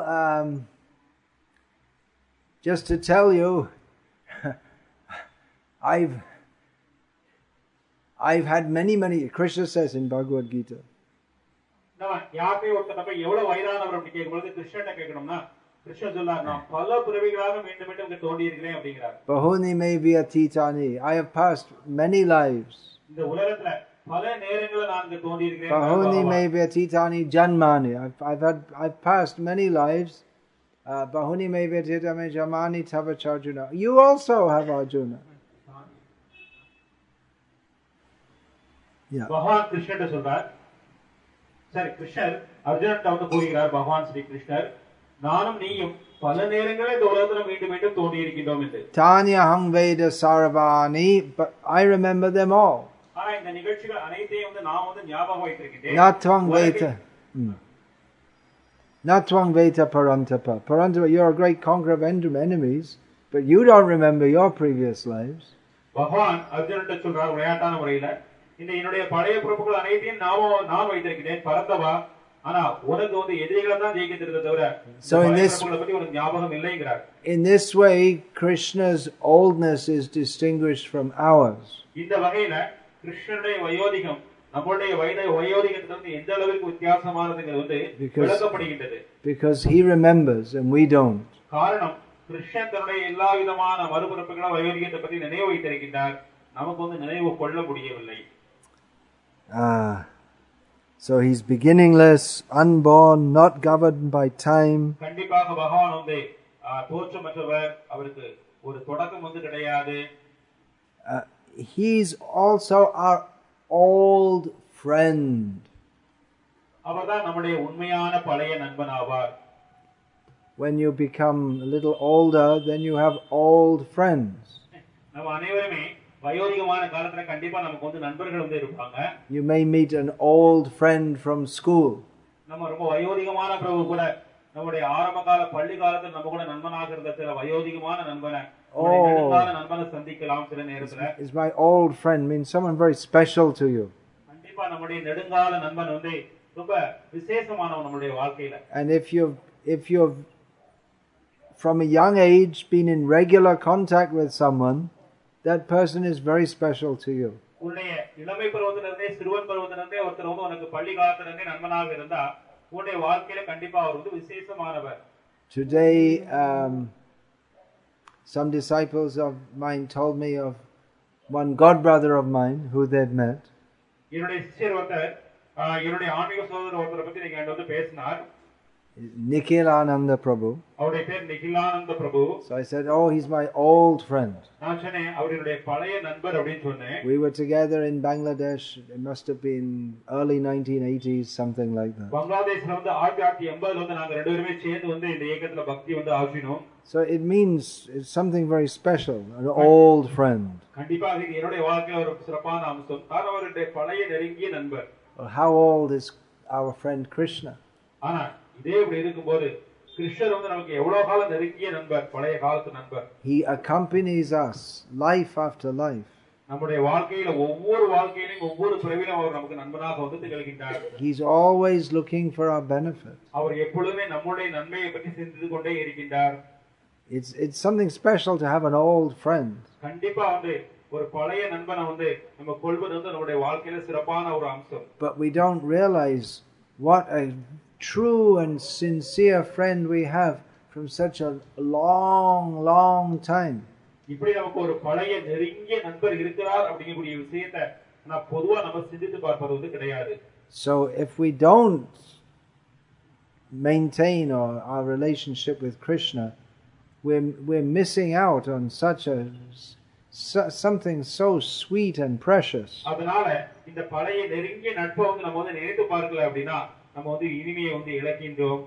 just to tell you, I've had many. Krishna says in Bhagavad Gita. நம்ம யார்கிட்டயும் ஒருத்தர் போய் எவ்வளவு வயதானவர் அப்படி கேட்கும்போது கிருஷ்ணனை கேட்கணும்னா கிருஷ்ணன் சொல்றார், நான் பல பிறவிகளாக மீண்டும் மீண்டும் தோண்டி இருக்கிறேன் அப்படிங்கிறார். Bahuni may be atitani. I have passed many lives. இந்த உலகத்துல பல நேரங்கள நான் தோண்டி இருக்கிறேன். Bahuni may be atitani janmani. I've passed many lives. Bahuni may be atitani jamani tava Arjuna. You also have Arjuna. Yeah. பகவான் கிருஷ்ணன் சொல்றார், சரி கிருஷ்ணர் அர்ஜுனன் வந்து கூறுகிறார், பகவான் ஸ்ரீ கிருஷ்ணர் நானும் நீயும் பல நேரங்களில் இந்த உலகத்துல மீண்டும் மீண்டும் தோண்டி இருக்கின்றோம் என்று. Tanya hang veda saravani, but I remember them all. ஆனா இந்த நிகழ்ச்சிகள் அனைத்தையும் வந்து நான் வந்து ஞாபகம் வைத்திருக்கிறேன். Natvang veta parantapa. Parantapa, you're a great conqueror of enemies, but you don't remember your previous lives. பகவான் அர்ஜுனன் சொல்றார் விளையாட்டான முறையில, இந்த என்னுடைய பழைய பிறப்புகள் அனைத்தையும் நான் வைத்திருக்கிறேன் பரந்தவா, ஆனா உனக்கு வந்து எதிரிகளை தான் ஜெயிக்கிறத தவிர பிறப்புகளை பத்தி உனக்கு ஞாபகம் இல்லைங்கிறார். In this way, Krishna's oldness is distinguished from ours. இந்த வகையில கிருஷ்ணனுடைய வயோதிகம் நம்மளுடைய வயோதிகத்திலிருந்து எந்த அளவுக்கு வித்தியாசமானதுங்கிறது வந்து விளக்கப்படுகின்றது. Because he remembers and we don't. காரணம் கிருஷ்ணன் தன்னுடைய எல்லா விதமான மறுபிறப்புகளை வயோதிகத்தை பத்தி நினைவு வைத்திருக்கின்றார், நமக்கு வந்து நினைவு கொள்ள முடியவில்லை. So he's beginningless, unborn, not governed by time. கண்டிப்பாக பகவான் வந்து தோற்றமற்றவர், அவருக்கு ஒரு தொடக்கம் வந்து கிடையாது. He's also our old friend. அவர்தான் நம்முடைய உண்மையான பழைய நண்பன் ஆவார். When you become a little older, then you have old friends. நம்ம அனைவருமே வயோதிகமான காலத்துல கண்டிப்பா நமக்கு வந்து நண்பர்கள் வந்து இருப்பாங்க. You may meet an old friend from school. நம்ம ரொம்ப வயோதிகமான பிரபு கூட நம்முடைய ஆரம்ப கால பள்ளி காலத்துல நம்ம கூட நண்பனாக இருந்த சில வயோதிகமான நண்பனை நண்பனை சந்திக்கலாம் சில நேரத்துல. Is my old friend means someone very special to you. கண்டிப்பா நம்முடைய நெடுங்கால நண்பன் வந்து ரொம்ப விசேஷமானவன் நம்முடைய வாழ்க்கையில. And if you've from a young age been in regular contact with someone, that person is very special to you. உன்னுடைய இளமை பருவத்திலிருந்தே சிறுவன் பருவத்திலிருந்தே ஒருத்தர் வந்து உனக்கு பள்ளி காலத்திலிருந்தே நண்பனாக இருந்தா உன்னுடைய வாழ்க்கையில கண்டிப்பா அவர் வந்து விசேஷமானவர். Today some disciples of mine told me of one god brother of mine who they'd met. என்னுடைய சிஷ்யர் ஒருத்தர் என்னுடைய ஆன்மீக சகோதரர் ஒருத்தரை பத்தி நீங்க என்கிட்ட வந்து பேசினார். Nikhilananda Prabhu. அவருடைய பேர் நிகிலானந்த பிரபு. So I said, "Oh, he's my old friend." நான் சொன்னேன் அவருடைய பழைய நண்பர் அப்படினு சொன்னேன். We were together in Bangladesh. It must have been early 1980s, something like that. பங்களாதேஷ்ல வந்து 1980 ல வந்து நாங்க ரெண்டு பேருமே சேர்ந்து வந்து இந்த ஏகத்துல பக்தி வந்து ஆசினோம். So it means it's something very special, an old friend. கண்டிப்பா இது என்னுடைய வாழ்க்கையில ஒரு சிறப்பான அம்சம். காரணம் அவருடைய பழைய நெருங்கிய நண்பர். How old is our friend Krishna? ஆனா இதே இப்படி இருக்கும்போது கிருஷ்ணர் வந்து நமக்கு எவ்வளவு காலம் நெருங்கிய நண்பர், பழைய காலத்து நண்பர். He accompanies us life after life. நம்முடைய வாழ்க்கையில ஒவ்வொரு வாழ்க்கையிலும் ஒவ்வொரு பிறவிலும் அவர் நமக்கு நண்பனாக வந்து திகழ்கின்றார். He's always looking for our benefit. அவர் எப்பொழுதுமே நம்முடைய நன்மையை பற்றி சிந்தித்து கொண்டே இருக்கின்றார். It's something special to have an old friend. கண்டிப்பா வந்து ஒரு பழைய நண்பனை வந்து நம்ம கொள்வது வந்து நம்முடைய வாழ்க்கையில சிறப்பான ஒரு அம்சம். But we don't realize what a true and sincere friend we have from such a long time. இப்படி நமக்கு ஒரு பழைய நெருங்கிய நண்பர் இருக்கிறார் அப்படிங்கக்கூடிய விஷயத்தை நான் பொதுவா நம்ம சிந்தித்து பார்ப்பது வந்து கிடையாது. So if we don't maintain our relationship with Krishna, we're missing out on something so sweet and precious. அதனால இந்த பழைய நெருங்கிய நட்பை வந்து நம்ம வந்து நினைத்து பார்க்கல அப்படினா நம்ம வந்து இனிமையை வந்து இழக்கின்றோம்.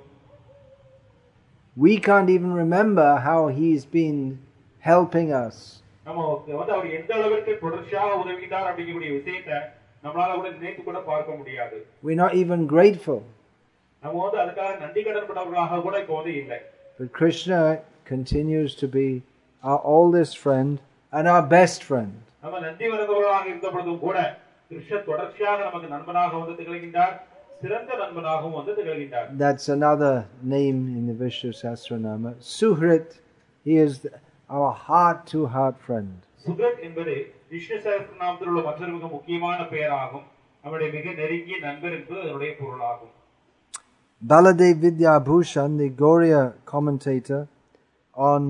We can't even remember how he's been helping us. நம்ம வந்து அவர் எந்த அளவுக்கு தொடர்ச்சியாக உதவிட்டார் அப்படிங்கக்கூடிய விஷயத்தை நம்மளால கூட நினைத்து கூட பார்க்க முடியாது. We're not even grateful. நம்ம வந்து அதுக்காக நன்றி கடன்பட்டவர்களாக கூட இப்போ வந்து இல்லை. But Krishna continues to be our oldest friend and our best friend. நம்ம நன்றி வரதவர்களாக இருந்த பொழுதும் கூட கிருஷ்ணர் தொடர்ச்சியாக நமக்கு நண்பனாக வந்து திகழ்கின்றார், சிறந்த நண்பனாகவும் வந்து திகழ்கின்றார். That's another name in the Vishnu Sahasranama. Suhrit, he is our heart-to-heart friend. சுஹ்ருத் என்பது விஷ்ணு சஹஸ்ரநாமத்தில் உள்ள மற்றொரு மிக முக்கியமான பெயராகும். நம்முடைய மிக நெருங்கிய நண்பர் என்பது அதனுடைய பொருளாகும். Baladev Vidyabhushan, the Gauriya commentator on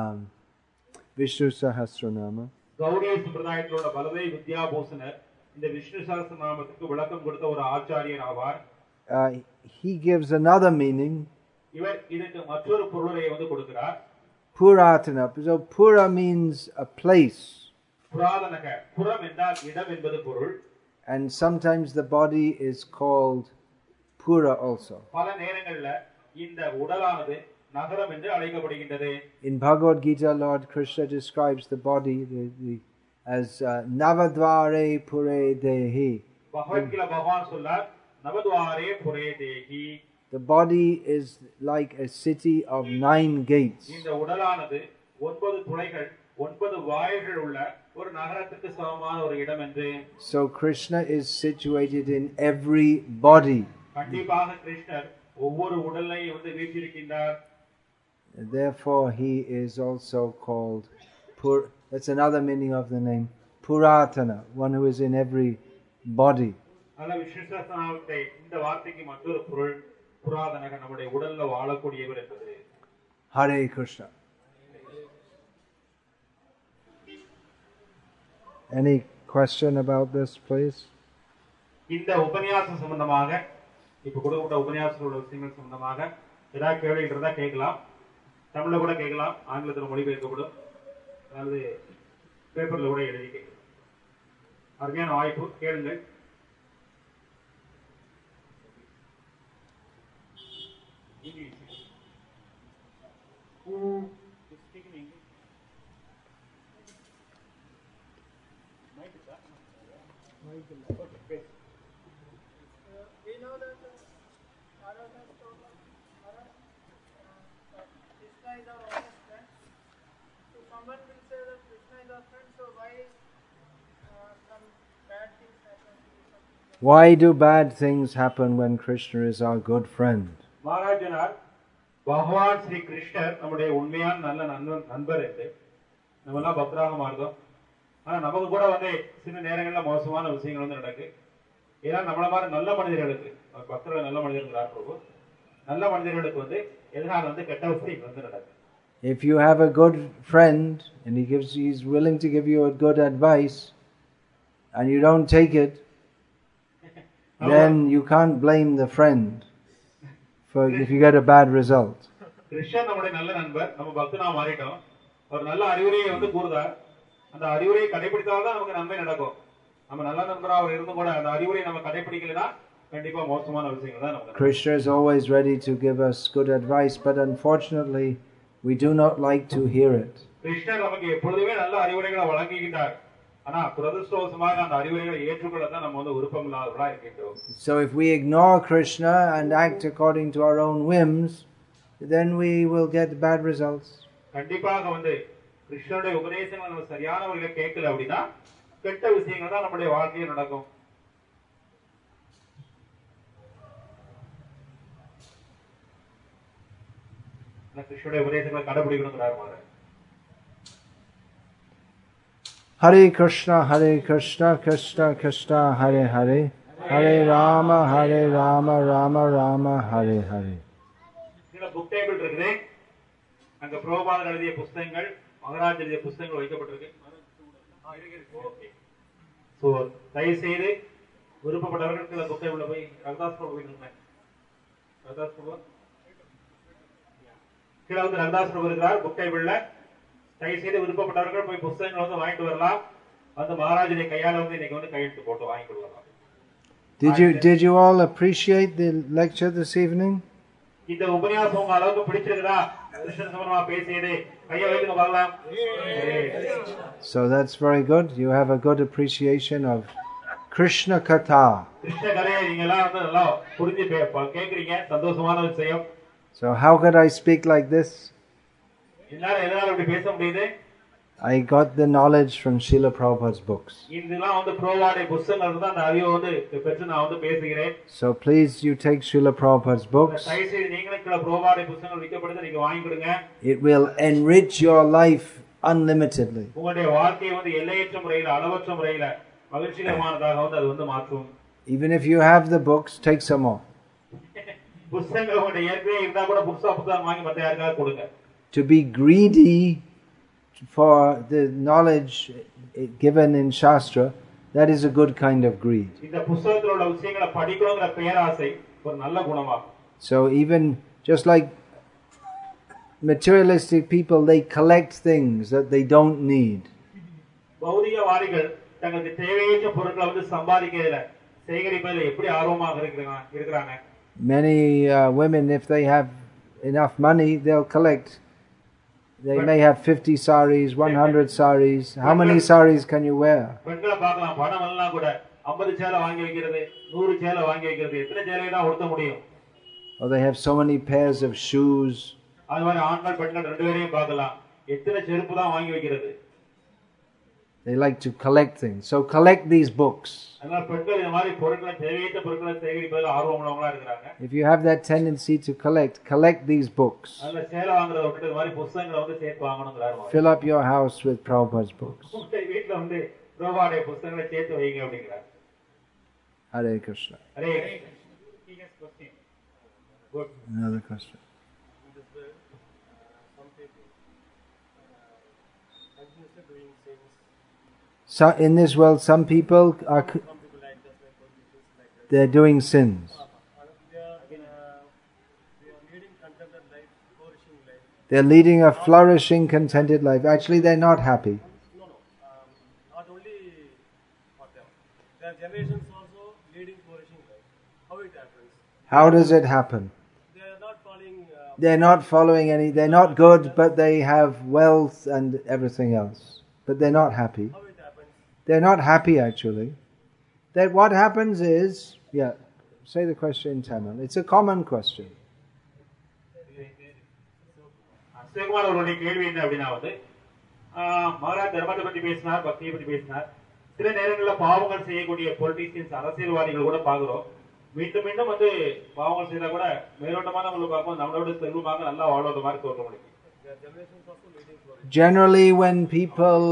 Vishnu Sahasranama, Gaudiya சம்பிரதாயத்தில் உள்ள பலதேவ் வித்யாபூஷணர் இந்த விஷ்ணு சஹஸ்ரநாமத்துக்கு விளக்கம் கொடுத்த ஒரு ஆச்சாரியர் ஆவார். He gives another meaning. இவர் இதற்கு மற்றொரு பொருளை வந்து கொடுக்கிறார். Puratana. So Pura means a place. புராதனக, புறம் என்றால் இடம் என்பது பொருள். And sometimes the body is called Pura also. பல நேரங்கள்ல இந்த உடலானது நகரம் என்று அழைக்கப்படுகின்றது. In Bhagavad Gita, Lord Krishna describes the body as Navadvare Pure Dehi. Bhagavad Gita பகவான் சொல்றார் நவத்வாரே புரே தேஹி. The body is like a city of 9 gates. இந்த உடலானது 9 துளைகள் 9 வாயில்கள் உள்ள ஒரு நகரத்துக்கு சமமான ஒரு இடம் என்று. So Krishna is situated in every body. கண்டிப்பாக கிருஷ்ணர் ஒவ்வொரு உடலையும் வந்து வீற்றிருக்கின்றார். Therefore he is also called that's another meaning of the name Puratana, one who is in every body. அல்ல விஷ்ணு சஹஸ்ரநாமத்தை இந்த வார்த்தைக்கு மற்றொரு பொருள் புராதனக, நம்முடைய உடல்ல வாழக்கூடியவர் என்பது. Hare Krishna. Any question about this, please? இந்த உபன்யாசம் சம்பந்தமாக இப்ப கொடுக்கப்பட்ட உபன்யாசத்தோட விஷயங்கள் சம்பந்தமாக ஏதாவது கேள்வி இருந்தா கேட்கலாம். தமிழ்ல கூட கேட்கலாம், ஆங்கிலத்தில் மொழிபெயர்க்கப்படும், அதாவது பேப்பர்ல கூட எழுதி கேட்கலாம். அருமையான வாய்ப்பு, கேளுங்கள். We know that Krishna is our honest friend. So someone will say that Krishna is our friend, so why some bad things happen? Why do bad things happen when Krishna is our good friend? மகாராஜனார் பகவான் ஸ்ரீ கிருஷ்ணர் நம்முடைய உண்மையான நல்ல நண்பர் என்று நம்ம எல்லாம் பக்தராக மாறுதோம். ஆனா நமக்கு கூட வந்து சில நேரங்கள்ல மோசமான விஷயங்கள் வந்து நடக்கு. ஏன்னா நம்மள மாதிரி நல்ல மனிதர்களுக்கு, பக்தர்கள் நல்ல மனிதர்கள் பிரபு, நல்ல மனிதர்களுக்கு வந்து எதிராக வந்து கெட்ட விஷயங்கள் வந்து நடக்கு. If you have a good friend and he's willing to give you a good advice and you don't take it, then you can't blame the friend for if you get a bad result. Krishnan நம்முடைய நல்ல நண்பர், நம்ம பக்தனா மாறிட்டோம், ஒரு நல்ல அறிவுரையை வந்து கூறுதார். அந்த அறிவுரையை கடைபிடித்தால்தான் நமக்கு நன்மை நடக்கும். நம்ம நல்ல நண்பரா அவர் இருந்தும் கூட அந்த அறிவுரையை நம்ம கடைபிடிக்கலனா கண்டிப்பா மோசமான விஷயங்கள் தான் நமக்கு. Krishna is always ready to give us good advice, but unfortunately we do not like to hear it. கிருஷ்ணர் நமக்கு எப்பொழுதுமே நல்ல அறிவுரைகளை வழங்குகின்றார். ஆனா துரதிர்ஷ்டவசமாக அந்த அறிவுரைகளை ஏற்றுக்கொள்ள தான் நம்ம வந்து விருப்பம் இல்லாதவர்களா இருக்கின்றோம். So if we ignore Krishna and act according to our own whims, then we will get bad results. கண்டிப்பாக வந்து கிருஷ்ணருடைய உபதேசங்களை நம்ம சரியான வழியில கேட்கல அப்படின்னா கெட்ட விஷயங்கள் தான் நம்முடைய வாழ்க்கையில் நடக்கும். கிருஷ்ணருடைய உபதேசங்களை கடைபிடிக்கணுங்கிறார் மாதிரி. Hare Krishna, Krishna Krishna, Hare Hare, Hare Rama, Hare Rama, Rama Rama, Hare Hare. இதுல புக் டேபிள் இருக்குது. அங்க பிரபுபாதர் எழுதிய புத்தகங்கள், மகராஜ் எழுதிய புத்தகங்கள் வைக்கப்பட்டிருக்கு. ஓகே. சோ தயவு செய்து விருப்பப்பட்டவர்கள் சில புக் டேபிள்ல போய் ரவிதாஸ் பிரபு போயிருங்க. ரவிதாஸ் பிரபு கீழே வந்து ரவிதாஸ் பிரபு இருக்கிறார் புக் டேபிள்ல. தயவு செய்து விருப்பப்பட்டவர்கள் போய் புத்தகங்கள் வந்து வாங்கிட்டு வரலாம். வந்து மகாராஜுடைய கையால வந்து இன்னைக்கு வந்து கையெழுத்து போட்டு வாங்கிட்டு வரலாம். Did you all appreciate the lecture this evening? இந்த உபன்யாசம் உங்க அளவுக்கு பிடிச்சிருக்குதா? கிருஷ்ண சம்பந்தமா பேசியது கையை வைத்துங்க பார்க்கலாம். So that's very good. You have a good appreciation of Krishna Katha. Krishna கதையை நீங்க எல்லாம் வந்து நல்லா புரிஞ்சு கேக்குறீங்க. சந்தோஷமான விஷயம். So how could I speak like this? எல்லாரும் எதனால இப்படி பேச முடியுது? I got the knowledge from Srila Prabhupada's books. இதெல்லாம் வந்து பிரபுவாடைய புத்தகங்கள் தான் அந்த அறிவை வந்து பெற்று நான் வந்து பேசுகிறேன். So please you take Srila Prabhupada's books. தயவு செய்து நீங்களும் சில பிரபுவாடைய புத்தகங்கள் விற்கப்படுது நீங்க வாங்கிடுங்க. It will enrich your life unlimitedly. உங்களுடைய வாழ்க்கையை வந்து எல்லையற்ற முறையில் அளவற்ற முறையில் மகிழ்ச்சிகரமானதாக வந்து அது வந்து மாற்றும். Even if you have the books, take some more. புத்தகங்கள் உங்களுடைய ஏற்கனவே இருந்தா கூட புத்தகம் வாங்கி மற்ற யாருக்காவது கொடுங்க. To be greedy for the knowledge given in Shastra, that is a good kind of greed. இந்த புத்தகத்துல உள்ள விஷயங்களை படிக்கணும்ங்கற பேராசை ஒரு நல்ல குணமாகும். So even just like materialistic people, they collect things that they don't need. பௌதிகவாதிகள் தங்களுக்கு தேவையற்ற பொருட்களை வந்து சம்பாதிக்கிறதுல சேகரிப்பதில் எப்படி ஆர்வமாக இருக்கிறாங்க. Many women, if they have enough money, they'll collect. They may have 50 saris, 100 saris. How many saris can you wear? பெண்களை பார்க்கலாம், பணம் எல்லாம் கூட 50 சேலை வாங்கி வைக்கிறது, 100 சேலை வாங்கி வைக்கிறது, எத்தனை சேலை தான் உடுத்த முடியும்? Or they have so many pairs of shoes. அது மாதிரி ஆண்கள் பெண்கள் ரெண்டு பேரையும் பார்க்கலாம், எத்தனை செருப்பு தான் வாங்கி வைக்கிறது. They like to collect things. So collect these books. அதனால பெண்கள் இந்த மாதிரி பொருட்களை தேவையற்ற பொருட்களை சேகரிப்பதில் ஆர்வமுள்ளவங்களா இருக்கிறாங்க. If you have that tendency to collect these books. அதனால சேலை வாங்குறத விட்டு இந்த மாதிரி புத்தகங்களை வந்து சேர்த்து வாங்கணும்ங்கறாரு. Fill up your house with Prabhupada's books. உங்க வீட்ல வந்து பிரபுவாடைய புத்தகங்களை சேர்த்து வைங்க அப்படிங்கறாரு. Hare Krishna. Hare Krishna. Good. Another question. So in this world, some people are they're doing sins. They're leading a flourishing, contented life. Actually, they're not happy. Not only for them. Their generations also leading flourishing life. How it happens? How does it happen? They are not following. They're not following any. They're not good, but they have wealth and everything else. But they're not happy. How it happens? They're not happy actually. That what happens is, say the question in Tamil. It's a common question. அஸ்தகுமார் அவருடைய கேள்வி என்ன அப்படின்னா வந்து மகாராஜ் தர்மத்தை பற்றி பேசினார், பக்தியை பற்றி பேசினார். சில நேரங்களில் பாவங்கள் செய்யக்கூடிய பொலிட்டீசியன்ஸ், அரசியல்வாதிகள் கூட பார்க்கிறோம். மீண்டும் மீண்டும் வந்து பாவங்கள் செய்தா கூட மேலோட்டமானவங்களை பார்க்கும் நம்மளோட செல்வமாக நல்லா வாழ்வது மாதிரி தோற்ற முடியும். Generally, when people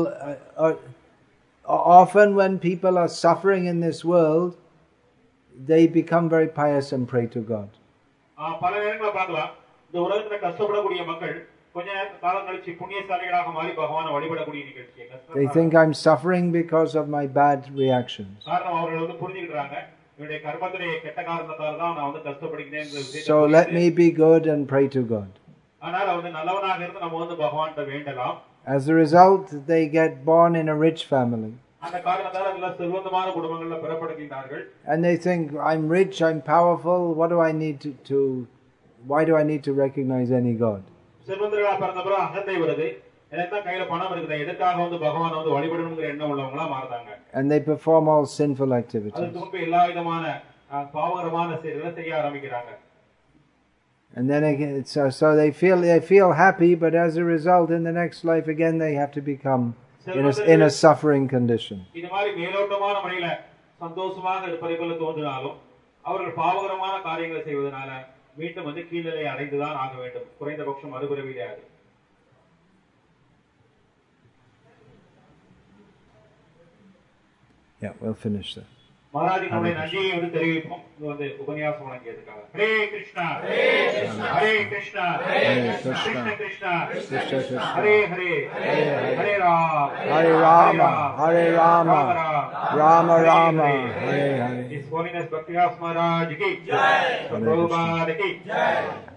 often when people are suffering in this world, they become very pious and pray to God. பல நேரங்களை பார்க்கலாம், இந்த உலகத்துல கஷ்டப்படக்கூடிய மக்கள் கொஞ்ச காலம் கழிச்சு புண்ணியசாலிகளாக மாறி பகவானை வழிபடக்கூடிய நிகழ்ச்சி. They think I'm suffering because of my bad reactions. காரணம் அவர்கள் வந்து புரிஞ்சுக்கிறாங்க, என்னுடைய கர்மத்துடைய கெட்ட காரணத்தால தான் நான் வந்து கஷ்டப்படுகிறேன். So let me be good and pray to God. ஆனால் வந்து நல்லவனாக இருந்து நம்ம வந்து பகவான்கிட்ட வேண்டலாம். As a result, they get born in a rich family. அந்த காரணத்தால எல்லாம் செல்வந்தமான குடும்பங்கள்ல பிறப்படுகின்றார்கள். And they think, I'm rich, I'm powerful, what do I need why do I need to recognize any God? செல்வந்தர்களா பிறந்த பிறகு அகந்தை வருது. எனக்கு தான் கையில பணம் இருக்குது, எதற்காக வந்து பகவானை வந்து வழிபடணுங்கிற எண்ணம் உள்ளவங்களா மாறுறாங்க. And they perform all sinful activities. அதுக்கு முன்பு எல்லா விதமான பாவகரமான செயல்களை செய்ய ஆரம்பிக்கிறாங்க. And then again, so they feel happy, but as a result, in the next life again, they have to become in a suffering condition. இது மாதிரி மேலோட்டமான முறையில சந்தோஷமாக இருப்பதை போல தோன்றினாலும் அவர்கள் பாவகரமான காரியங்களை செய்வதனால மீண்டும் வந்து கீழ்நிலை அடைந்துதான் ஆக வேண்டும். குறைந்தபட்சம் மறுபிறவிலே அது. Yeah, we'll finish that. மகாராஜனுடைய நன்றியை வந்து தெரிவிப்போம். இது வந்து உபன்யாசம் வழங்கியதுக்காக. Hare Krishna Hare Krishna Krishna Krishna Hare Hare Hare Ram Hare Rama, Hare Rama, Rama Rama, Hare Hare. His Holiness Bhaktidas Maharaj ki jai, Prabhupada ki jai.